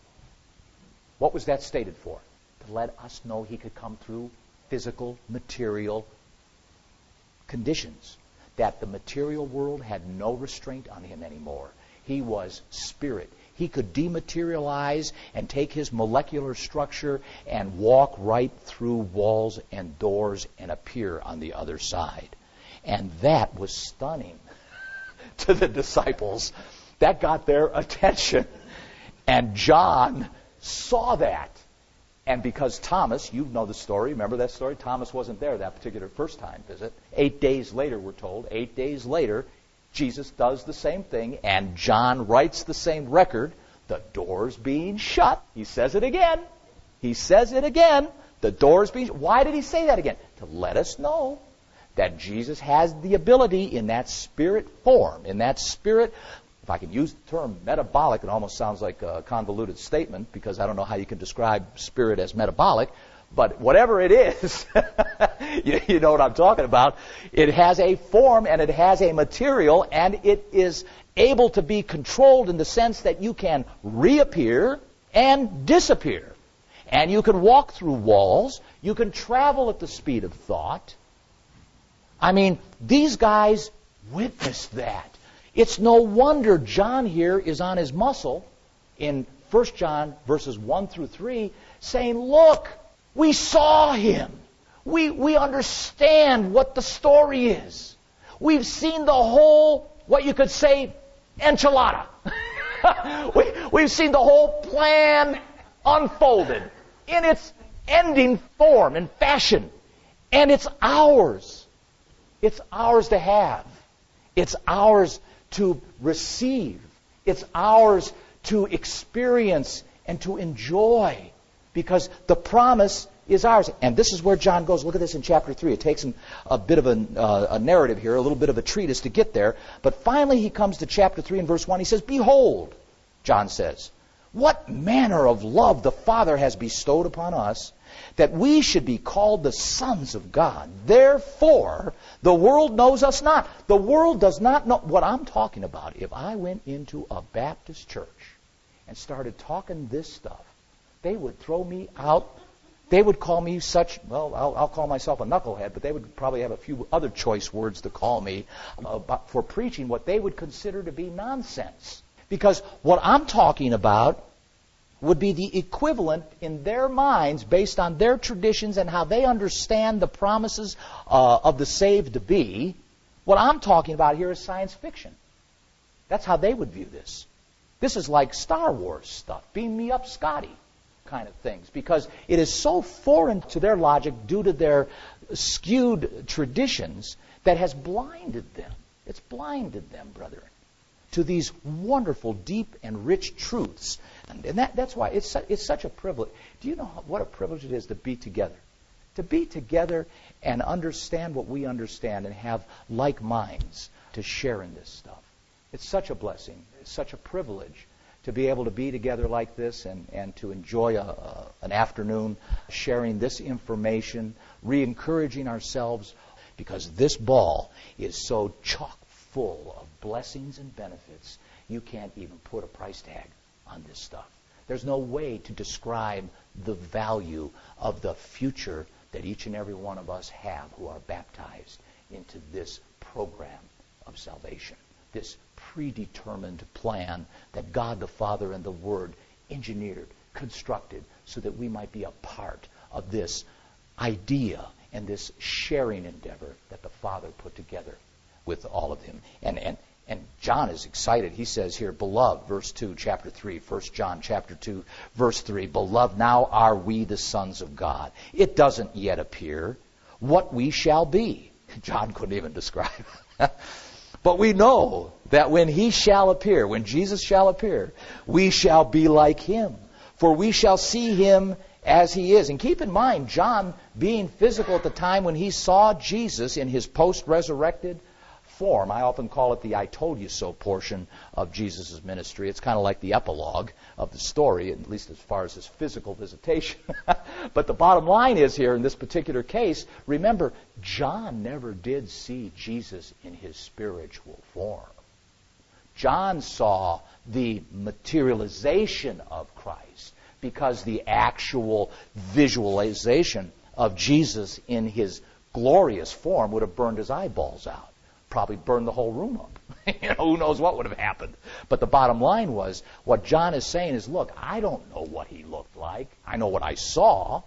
What was that stated for? To let us know he could come through physical, material conditions. That the material world had no restraint on him anymore. He was spirit. He could dematerialize and take his molecular structure and walk right through walls and doors and appear on the other side. And that was stunning to the disciples. That got their attention. And John saw that. And because Thomas, you know the story, remember that story? Thomas wasn't there that particular first time visit. Eight days later, we're told, eight days later, Jesus does the same thing, and John writes the same record, the doors being shut. He says it again. He says it again. The doors being shut. Why did he say that again? To let us know that Jesus has the ability in that spirit form, in that spirit. If I can use the term metabolic, it almost sounds like a convoluted statement, because I don't know how you can describe spirit as metabolic. But whatever it is, you, you know what I'm talking about. It has a form and it has a material, and it is able to be controlled in the sense that you can reappear and disappear. And you can walk through walls. You can travel at the speed of thought. I mean, these guys witnessed that. It's no wonder John here is on his muscle in First John verses one through three saying, look, we saw him. We, we understand what the story is. We've seen the whole, what you could say, enchilada. we, we've seen the whole plan unfolded in its ending form and fashion. And it's ours. It's ours to have. It's ours to receive. It's ours to experience and to enjoy, because the promise is ours. And this is where John goes. Look at this in chapter three. It takes him a bit of a, uh, a narrative here, a little bit of a treatise to get there. But finally he comes to chapter three and verse one. He says, behold, John says, what manner of love the Father has bestowed upon us, that we should be called the sons of God. Therefore, the world knows us not. The world does not know what I'm talking about. If I went into a Baptist church and started talking this stuff, they would throw me out. They would call me such, well, I'll, I'll call myself a knucklehead, but they would probably have a few other choice words to call me about, for preaching what they would consider to be nonsense. Because what I'm talking about would be the equivalent in their minds, based on their traditions and how they understand the promises uh, of the saved to be. What I'm talking about here is science fiction. That's how they would view this. This is like Star Wars stuff. Beam me up, Scotty kind of things. Because it is so foreign to their logic due to their skewed traditions that has blinded them. It's blinded them, brethren, to these wonderful, deep, and rich truths. And, and that, that's why it's, su- it's such a privilege. Do you know how, what a privilege it is to be together? To be together and understand what we understand and have like minds to share in this stuff. It's such a blessing. It's such a privilege to be able to be together like this and, and to enjoy a, a, an afternoon sharing this information, re-encouraging ourselves, because this ball is so chock full of blessings and benefits, you can't even put a price tag on this stuff. There's no way to describe the value of the future that each and every one of us have who are baptized into this program of salvation, this predetermined plan that God the Father and the Word engineered, constructed, so that we might be a part of this idea and this sharing endeavor that the Father put together with all of him. And and and John is excited. He says here, beloved, verse two, chapter three, First John chapter two, verse three, beloved, now are we the sons of God. It doesn't yet appear what we shall be. John couldn't even describe it. But we know that when he shall appear, when Jesus shall appear, we shall be like him. For we shall see him as he is. And keep in mind, John being physical at the time when he saw Jesus in his post-resurrected form. I often call it the I told you so portion of Jesus' ministry. It's kind of like the epilogue of the story, at least as far as his physical visitation. But the bottom line is here, in this particular case, remember, John never did see Jesus in his spiritual form. John saw the materialization of Christ, because the actual visualization of Jesus in his glorious form would have burned his eyeballs out. Probably burned the whole room up. You know, who knows what would have happened. But the bottom line was, what John is saying is, look, I don't know what he looked like. I know what I saw.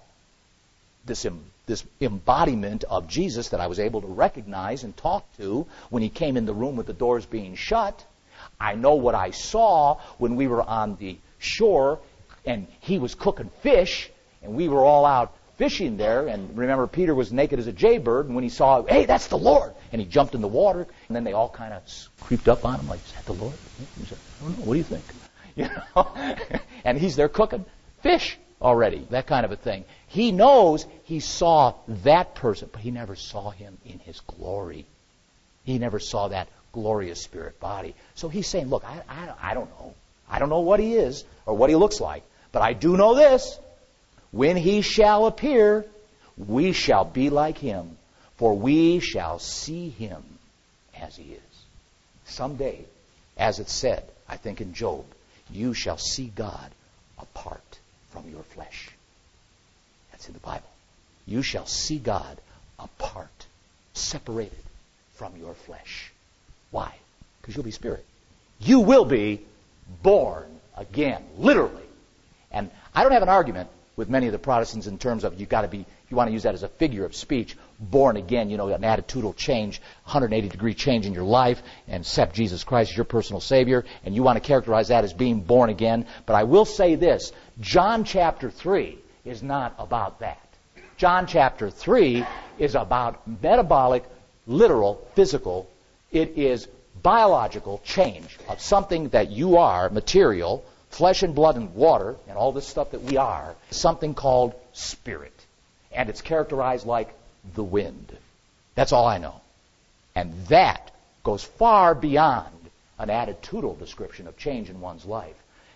This, this embodiment of Jesus that I was able to recognize and talk to when he came in the room with the doors being shut. I know what I saw when we were on the shore and he was cooking fish and we were all out fishing there. And remember, Peter was naked as a jaybird, and when he saw, hey, that's the Lord, and he jumped in the water, and then they all kind of creeped up on him like, is that the Lord? He said, I don't know. What do you think? You know, and he's there cooking fish already, that kind of a thing. He knows he saw that person, but he never saw him in his glory. He never saw that glorious spirit body. So he's saying, look, I, I, I don't know. I don't know what he is or what he looks like, but I do know this. When he shall appear, we shall be like him, for we shall see him as he is. Someday, as it said, I think in Job, you shall see God apart from your flesh. That's in the Bible. You shall see God apart, separated from your flesh. Why? Because you'll be spirit. You will be born again, literally. And I don't have an argument with many of the Protestants in terms of you've got to be, if you want to use that as a figure of speech, born again, you know, an attitudinal change, one hundred eighty degree change in your life, and accept Jesus Christ as your personal Savior, and you want to characterize that as being born again. But I will say this, John chapter three is not about that. John chapter three is about metabolic, literal, physical, it is biological change of something that you are, material, flesh and blood and water, and all this stuff that we are, something called spirit. And it's characterized like the wind. That's all I know. And that goes far beyond an attitudinal description of change in one's life.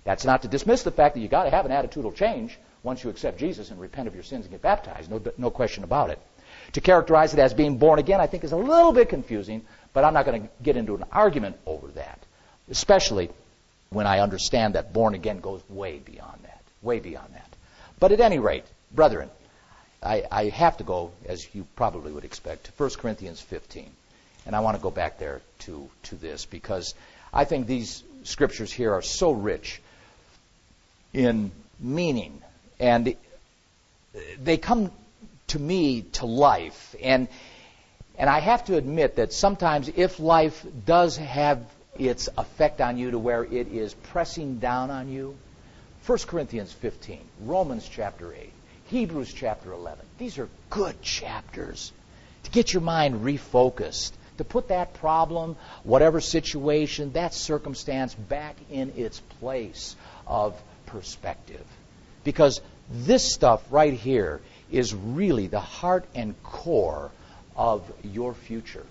That's not to dismiss the fact that you've got to have an attitudinal change once you accept Jesus and repent of your sins and get baptized. No, no question about it. To characterize it as being born again, I think, is a little bit confusing, but I'm not going to get into an argument over that, especially when I understand that born again goes way beyond that, way beyond that. But at any rate, brethren, I, I have to go, as you probably would expect, to First Corinthians fifteen. And I want to go back there to, to this, because I think these scriptures here are so rich in meaning, and they come to me to life. And and I have to admit that sometimes if life does have its effect on you to where it is pressing down on you, First Corinthians fifteen, Romans chapter eight, Hebrews chapter eleven, these are good chapters to get your mind refocused, to put that problem, whatever situation, that circumstance back in its place of perspective. Because this stuff right here is really the heart and core of your future.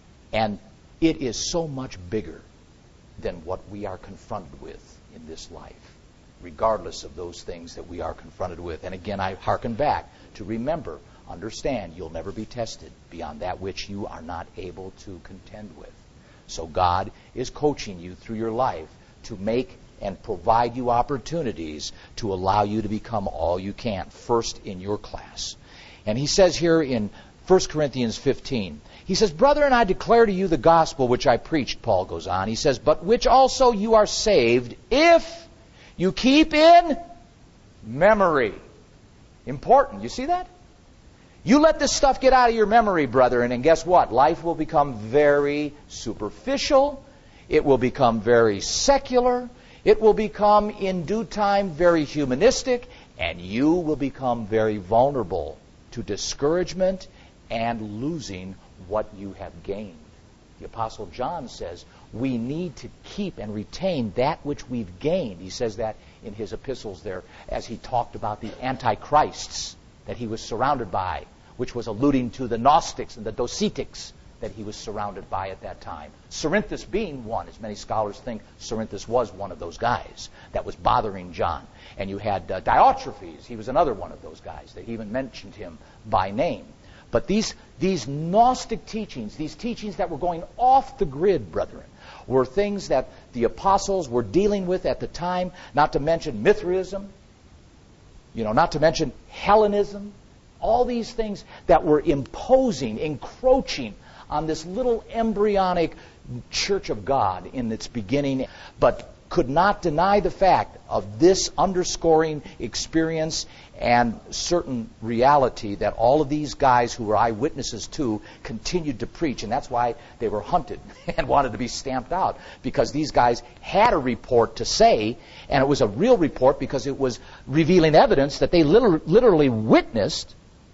And it is so much bigger than what we are confronted with in this life, regardless of those things that we are confronted with. And again, I hearken back to remember, understand, you'll never be tested beyond that which you are not able to contend with. So God is coaching you through your life to make and provide you opportunities to allow you to become all you can, first in your class. And he says here in First Corinthians fifteen, he says, "Brethren, I declare to you the gospel which I preached," Paul goes on. He says, "but which also you are saved, if you keep in memory." Important. You see that? You let this stuff get out of your memory, brethren, and guess what? Life will become very superficial. It will become very secular. It will become, in due time, very humanistic, and you will become very vulnerable to discouragement and losing what you have gained. The Apostle John says we need to keep and retain that which we've gained. He says that in his epistles there as he talked about the antichrists that he was surrounded by, which was alluding to the Gnostics and the Docetics that he was surrounded by at that time. Cerinthus being one, as many scholars think Cerinthus was one of those guys that was bothering John. And you had uh, Diotrephes, he was another one of those guys that even mentioned him by name. But these, these Gnostic teachings, these teachings that were going off the grid, brethren, were things that the apostles were dealing with at the time, not to mention Mithraism, you know, not to mention Hellenism, all these things that were imposing, encroaching on this little embryonic church of God in its beginning, but could not deny the fact of this underscoring experience and certain reality that all of these guys who were eyewitnesses to continued to preach. And that's why they were hunted and wanted to be stamped out, because these guys had a report to say, and it was a real report because it was revealing evidence that they liter- literally witnessed,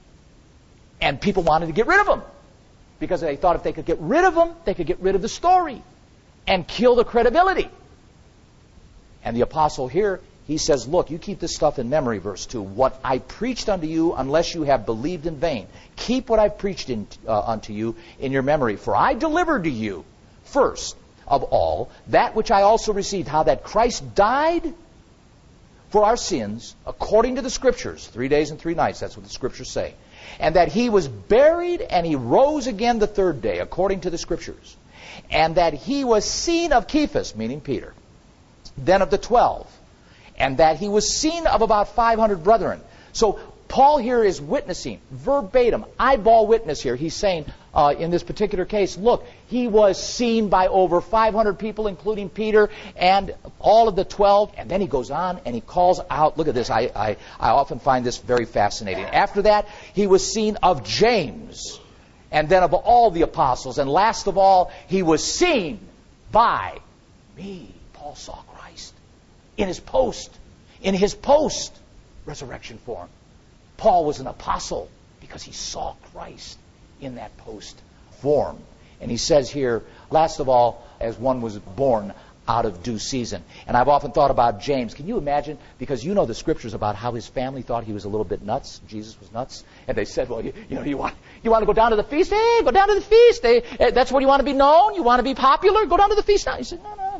and people wanted to get rid of them. Because they thought if they could get rid of them, they could get rid of the story and kill the credibility. And the apostle here, he says, look, you keep this stuff in memory, verse two. What I preached unto you, unless you have believed in vain. Keep what I preached in, uh, unto you in your memory. For I delivered to you, first of all, that which I also received, how that Christ died for our sins, according to the Scriptures. Three days and three nights, that's what the Scriptures say. And that he was buried, and he rose again the third day, according to the Scriptures. And that he was seen of Cephas, meaning Peter, then of the twelve. And that he was seen of about five hundred brethren. So Paul here is witnessing, verbatim, eyeball witness here. He's saying, uh, in this particular case, look, he was seen by over five hundred people, including Peter and all of the twelve. And then he goes on and he calls out, look at this, I, I, I often find this very fascinating. After that, he was seen of James, and then of all the apostles. And last of all, he was seen by me. Paul saw Christ in his post, in his post-resurrection form. Paul was an apostle because he saw Christ in that post form. And he says here, last of all, as one was born out of due season. And I've often thought about James. Can you imagine? Because you know the Scriptures about how his family thought he was a little bit nuts. Jesus was nuts. And they said, well, you, you know, you want you want to go down to the feast? Hey, go down to the feast. Hey, that's where you want to be known? You want to be popular? Go down to the feast now. He said, no, no,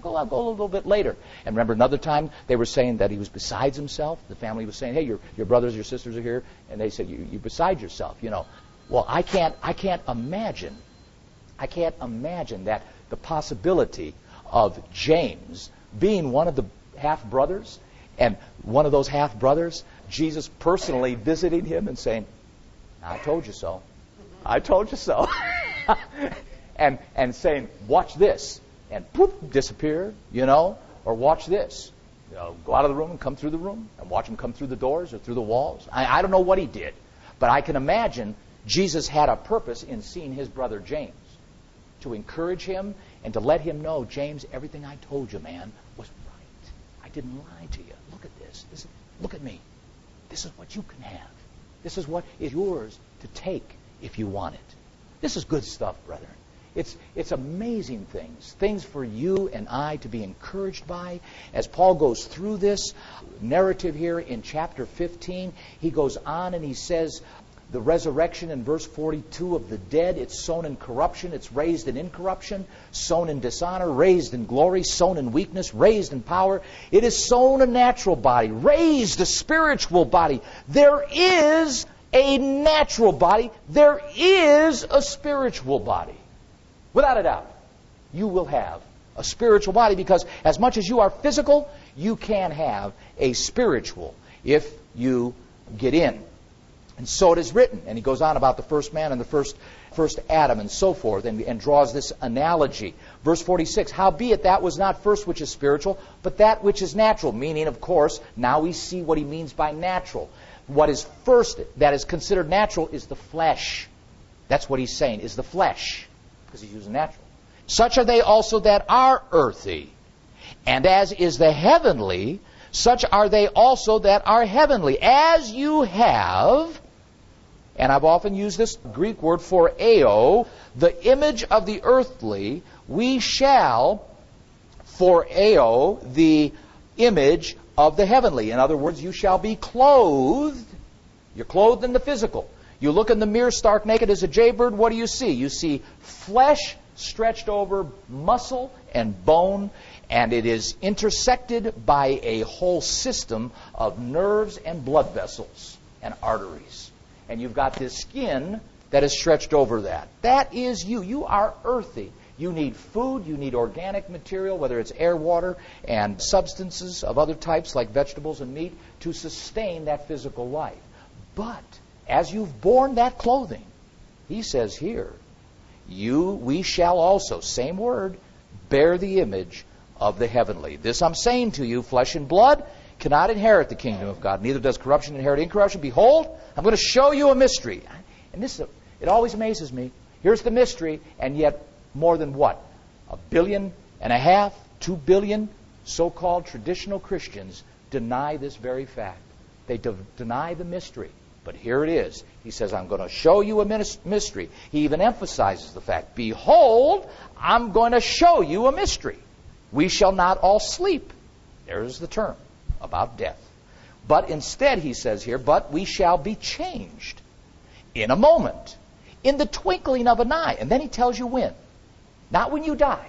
go, I'll go a little bit later. And remember another time they were saying that he was besides himself. The family was saying, hey, your your brothers, your sisters are here. And they said, you, you're beside yourself, you know. Well, I can't, I can't imagine, I can't imagine that the possibility of James being one of the half-brothers, and one of those half-brothers, Jesus personally visiting him and saying, I told you so. I told you so. and and saying, watch this. And poof, disappear, you know. Or watch this. You know, go out of the room and come through the room. And watch him come through the doors or through the walls. I, I don't know what he did. But I can imagine Jesus had a purpose in seeing his brother James. To encourage him and to let him know, James, everything I told you, man, was right. I didn't lie to you. Look at this. this is, look at me. This is what you can have. This is what is yours to take if you want it. This is good stuff, brethren. It's it's amazing things, things for you and I to be encouraged by. As Paul goes through this narrative here in chapter fifteen, he goes on and he says, the resurrection in verse forty-two of the dead, it's sown in corruption, it's raised in incorruption, sown in dishonor, raised in glory, sown in weakness, raised in power. It is sown a natural body, raised a spiritual body. There is a natural body. There is a spiritual body. Without a doubt, you will have a spiritual body, because as much as you are physical, you can have a spiritual if you get in. And so it is written. And he goes on about the first man and the first first Adam and so forth, and, and draws this analogy. Verse forty-six, howbeit that was not first which is spiritual, but that which is natural. Meaning, of course, now we see what he means by natural. What is first that is considered natural is the flesh. That's what he's saying, is the flesh. Because he's using natural. Such are they also that are earthy. And as is the heavenly, such are they also that are heavenly. As you have, and I've often used this Greek word for eo, the image of the earthly, we shall, for eo, the image of the heavenly. In other words, you shall be clothed. You're clothed in the physical. You look in the mirror stark naked as a jaybird, what do you see? You see flesh stretched over muscle and bone, and it is intersected by a whole system of nerves and blood vessels and arteries. And you've got this skin that is stretched over that. That is you. You are earthy. You need food, you need organic material, whether it's air, water, and substances of other types like vegetables and meat, to sustain that physical life. But as you've borne that clothing, he says here, you, we shall also, same word, bear the image of the heavenly. This I'm saying to you, flesh and blood cannot inherit the kingdom of God. Neither does corruption inherit incorruption. Behold, I'm going to show you a mystery. And this, it always amazes me. Here's the mystery, and yet more than what? A billion and a half, two billion so-called traditional Christians deny this very fact. They de- deny the mystery. But here it is. He says, I'm going to show you a mystery. He even emphasizes the fact, behold, I'm going to show you a mystery. We shall not all sleep. There's the term about death. But instead, he says here, but we shall be changed in a moment, in the twinkling of an eye. And then he tells you when. Not when you die.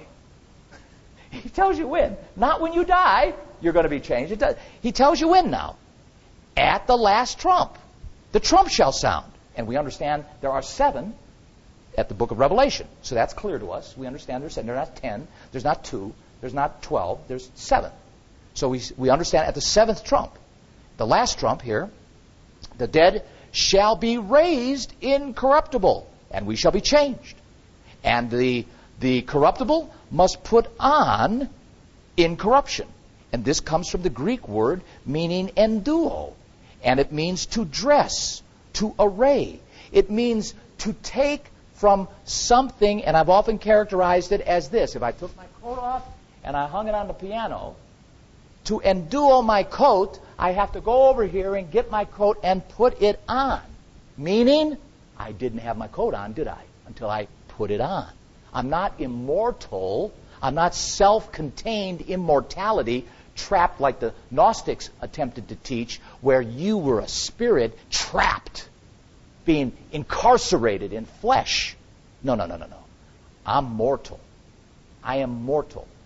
He tells you when. Not when you die, you're going to be changed. It does. He tells you when now. At the last trump. The trump shall sound. And we understand there are seven at the book of Revelation. So that's clear to us. We understand there's seven. There's not ten. There's not two. There's not twelve. There's seven. So we we understand at the seventh trump, the last trump here, the dead shall be raised incorruptible, and we shall be changed. And the the corruptible must put on incorruption. And this comes from the Greek word meaning enduo. And it means to dress, to array. It means to take from something, and I've often characterized it as this. If I took my coat off and I hung it on the piano, to enduo my coat, I have to go over here and get my coat and put it on. Meaning, I didn't have my coat on, did I? Until I put it on. I'm not immortal. I'm not self-contained immortality, trapped like the Gnostics attempted to teach, where you were a spirit trapped, being incarcerated in flesh. No, no, no, no, no. I'm mortal. I am mortal.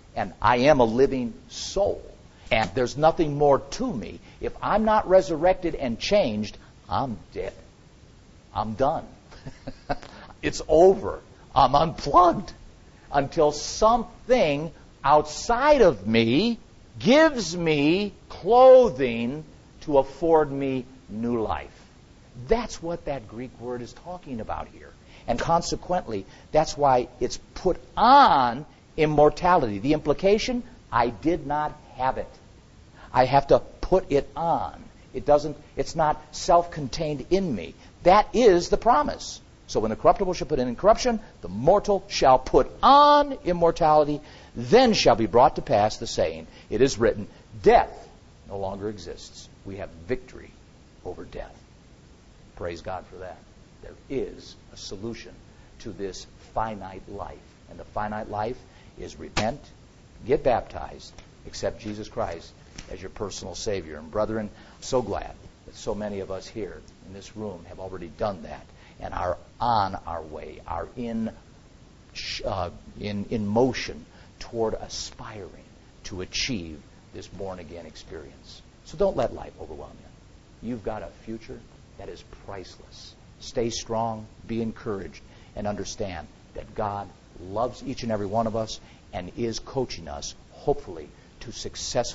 and I am a living soul, and there's nothing more to me. If I'm not resurrected and changed, I'm dead. I'm done. It's over. I'm unplugged until something outside of me gives me clothing to afford me new life. That's what that Greek word is talking about here. And consequently, that's why it's put on immortality. The implication, I did not have it. I have to put it on. It doesn't, it's not self-contained in me. That is the promise. So when the corruptible shall put in incorruption, the mortal shall put on immortality, then shall be brought to pass the saying, it is written, death no longer exists. We have victory over death. Praise God for that. There is a solution to this finite life. And the finite life is repent, get baptized, accept Jesus Christ as your personal Savior. And brethren, I'm so glad that so many of us here in this room have already done that and are on our way, are in uh, in in motion toward aspiring to achieve this born-again experience. So don't let life overwhelm you. You've got a future that is priceless. Stay strong, be encouraged, and understand that God loves each and every one of us and is coaching us, hopefully, to successfully